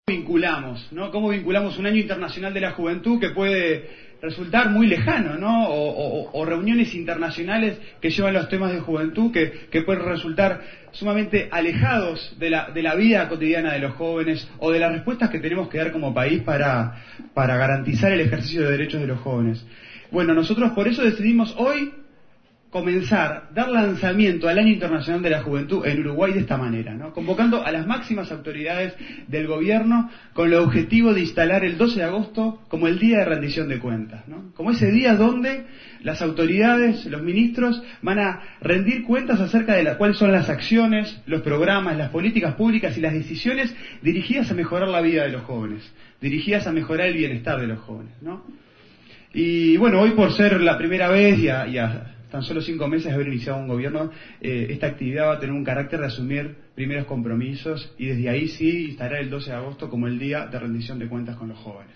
vinculamos, ¿no? ¿Cómo vinculamos un año internacional de la juventud que puede resultar muy lejano, ¿no? O reuniones internacionales que llevan los temas de juventud que pueden resultar sumamente alejados de la vida cotidiana de los jóvenes o de las respuestas que tenemos que dar como país para garantizar el ejercicio de derechos de los jóvenes. Bueno, nosotros por eso decidimos hoy dar lanzamiento al Año Internacional de la Juventud en Uruguay de esta manera, ¿no? Convocando a las máximas autoridades del gobierno con el objetivo de instalar el 12 de agosto como el día de rendición de cuentas, ¿no? Como ese día donde las autoridades, los ministros, van a rendir cuentas acerca de cuáles son las acciones, los programas, las políticas públicas y las decisiones dirigidas a mejorar la vida de los jóvenes, dirigidas a mejorar el bienestar de los jóvenes, ¿no? Y bueno, hoy por ser la primera vez y a tan solo 5 meses de haber iniciado un gobierno, esta actividad va a tener un carácter de asumir primeros compromisos y desde ahí sí estará el 12 de agosto como el día de rendición de cuentas con los jóvenes.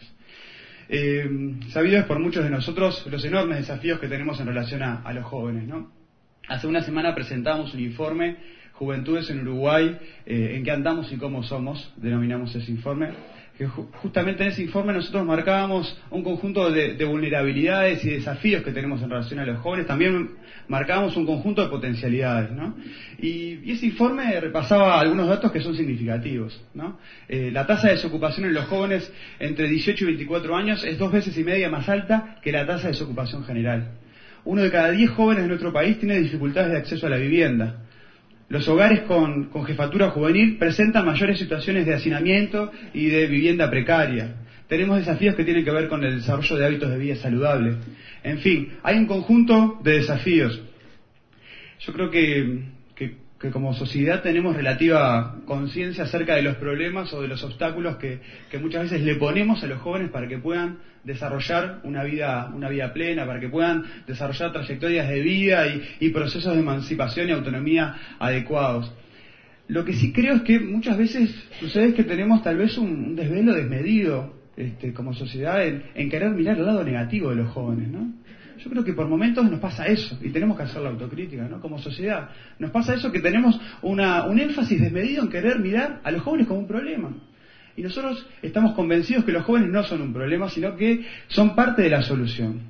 Sabido es por muchos de nosotros los enormes desafíos que tenemos en relación a los jóvenes, ¿no? Hace una semana presentamos un informe, Juventudes en Uruguay, en qué andamos y cómo somos, denominamos ese informe. Que justamente en ese informe nosotros marcábamos un conjunto de vulnerabilidades y desafíos que tenemos en relación a los jóvenes, también marcábamos un conjunto de potencialidades, ¿no? Y ese informe repasaba algunos datos que son significativos, ¿no? La tasa de desocupación en los jóvenes entre 18 y 24 años es 2,5 veces más alta que la tasa de desocupación general. 1 de cada 10 jóvenes de nuestro país tiene dificultades de acceso a la vivienda. Los hogares con jefatura juvenil presentan mayores situaciones de hacinamiento y de vivienda precaria. Tenemos desafíos que tienen que ver con el desarrollo de hábitos de vida saludables. En fin, hay un conjunto de desafíos. Yo creo que como sociedad tenemos relativa conciencia acerca de los problemas o de los obstáculos que muchas veces le ponemos a los jóvenes para que puedan desarrollar una vida plena, para que puedan desarrollar trayectorias de vida y procesos de emancipación y autonomía adecuados. Lo que sí creo es que muchas veces sucede que tenemos tal vez un desvelo desmedido como sociedad en querer mirar el lado negativo de los jóvenes, ¿no? Yo creo que por momentos nos pasa eso, y tenemos que hacer la autocrítica, ¿no? Como sociedad. Nos pasa eso, que tenemos un énfasis desmedido en querer mirar a los jóvenes como un problema. Y nosotros estamos convencidos que los jóvenes no son un problema, sino que son parte de la solución.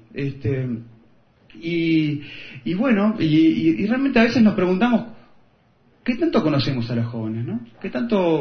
Y bueno, y realmente a veces nos preguntamos, ¿qué tanto conocemos a los jóvenes, no? ¿Qué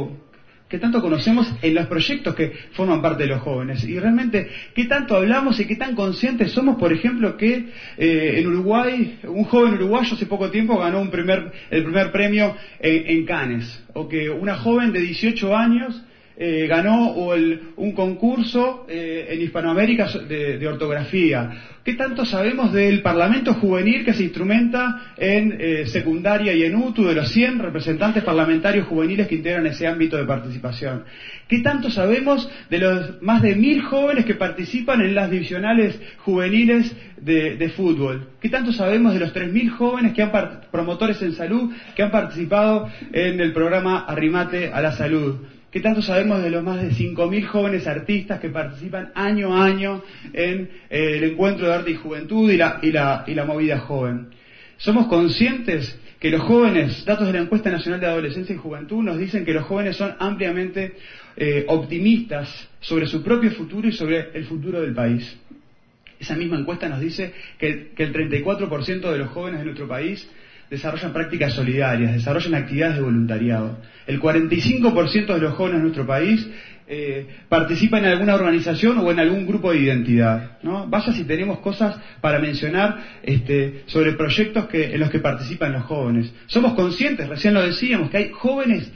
tanto conocemos en los proyectos que forman parte de los jóvenes? Y realmente, ¿qué tanto hablamos y qué tan conscientes somos, por ejemplo, que en Uruguay, un joven uruguayo hace poco tiempo ganó el primer premio en Cannes? O que una joven de 18 años ganó un concurso en Hispanoamérica de ortografía. ¿Qué tanto sabemos del Parlamento Juvenil que se instrumenta en secundaria y en UTU, de los 100 representantes parlamentarios juveniles que integran ese ámbito de participación? ¿Qué tanto sabemos de los más de 1.000 jóvenes que participan en las divisionales juveniles de fútbol? ¿Qué tanto sabemos de los 3.000 jóvenes promotores en salud que han participado en el programa Arrimate a la Salud? ¿Qué tanto sabemos de los más de 5.000 jóvenes artistas que participan año a año en el Encuentro de Arte y Juventud y la movida joven? ¿Somos conscientes que los jóvenes, datos de la Encuesta Nacional de Adolescencia y Juventud, nos dicen que los jóvenes son ampliamente optimistas sobre su propio futuro y sobre el futuro del país? Esa misma encuesta nos dice que el 34% de los jóvenes de nuestro país desarrollan prácticas solidarias, desarrollan actividades de voluntariado. El 45% de los jóvenes de nuestro país participan en alguna organización o en algún grupo de identidad, ¿no? Vaya si tenemos cosas para mencionar sobre proyectos en los que participan los jóvenes. Somos conscientes, recién lo decíamos, que hay jóvenes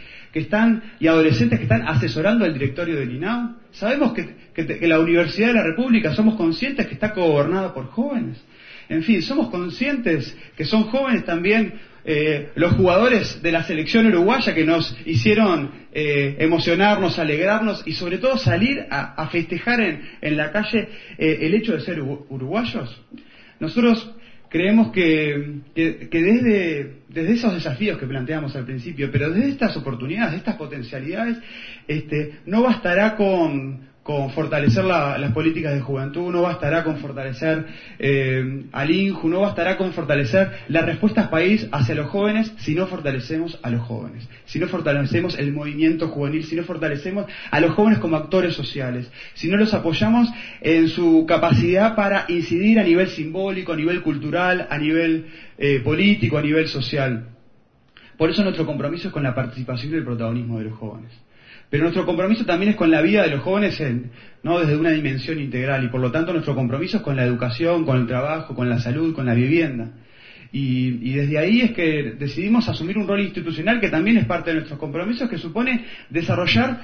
y adolescentes que están asesorando al directorio del INAU. Sabemos que la Universidad de la República, somos conscientes que está gobernada por jóvenes. En fin, somos conscientes que son jóvenes también los jugadores de la selección uruguaya que nos hicieron emocionarnos, alegrarnos y sobre todo salir a festejar en la calle el hecho de ser uruguayos. Nosotros creemos que desde esos desafíos que planteamos al principio, pero desde estas oportunidades, estas potencialidades, no bastará con con fortalecer las políticas de juventud, no bastará con fortalecer al INJU, no bastará con fortalecer las respuestas país hacia los jóvenes si no fortalecemos a los jóvenes, si no fortalecemos el movimiento juvenil, si no fortalecemos a los jóvenes como actores sociales, si no los apoyamos en su capacidad para incidir a nivel simbólico, a nivel cultural, a nivel político, a nivel social. Por eso nuestro compromiso es con la participación y el protagonismo de los jóvenes. Pero nuestro compromiso también es con la vida de los jóvenes ¿no? desde una dimensión integral, y por lo tanto nuestro compromiso es con la educación, con el trabajo, con la salud, con la vivienda. Y desde ahí es que decidimos asumir un rol institucional que también es parte de nuestros compromisos, que supone desarrollar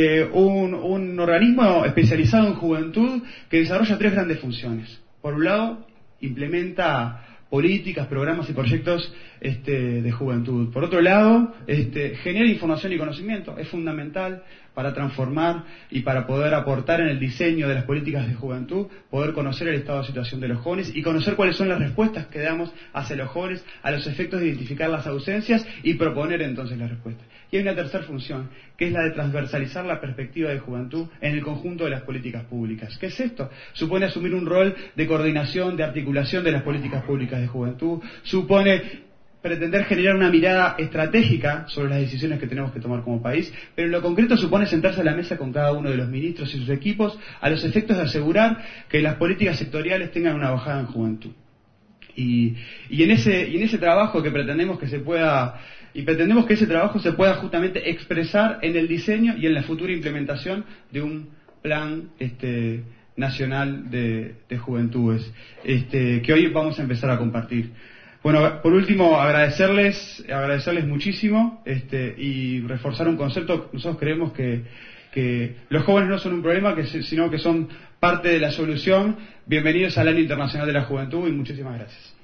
un organismo especializado en juventud que desarrolla 3 grandes funciones. Por un lado, implementa políticas, programas y proyectos de juventud. Por otro lado, genera información y conocimiento. Es fundamental para transformar y para poder aportar en el diseño de las políticas de juventud, poder conocer el estado de situación de los jóvenes y conocer cuáles son las respuestas que damos hacia los jóvenes a los efectos de identificar las ausencias y proponer entonces las respuestas. Y hay una tercera función, que es la de transversalizar la perspectiva de juventud en el conjunto de las políticas públicas. ¿Qué es esto? Supone asumir un rol de coordinación, de articulación de las políticas públicas de juventud, supone pretender generar una mirada estratégica sobre las decisiones que tenemos que tomar como país, pero en lo concreto supone sentarse a la mesa con cada uno de los ministros y sus equipos a los efectos de asegurar que las políticas sectoriales tengan una bajada en juventud. Y en ese trabajo que pretendemos que se pueda, y pretendemos que ese trabajo se pueda justamente expresar en el diseño y en la futura implementación de un plan nacional de juventudes, que hoy vamos a empezar a compartir. Bueno, por último, agradecerles muchísimo y reforzar un concepto. Nosotros creemos que los jóvenes no son un problema, sino que son parte de la solución. Bienvenidos al Año Internacional de la Juventud y muchísimas gracias.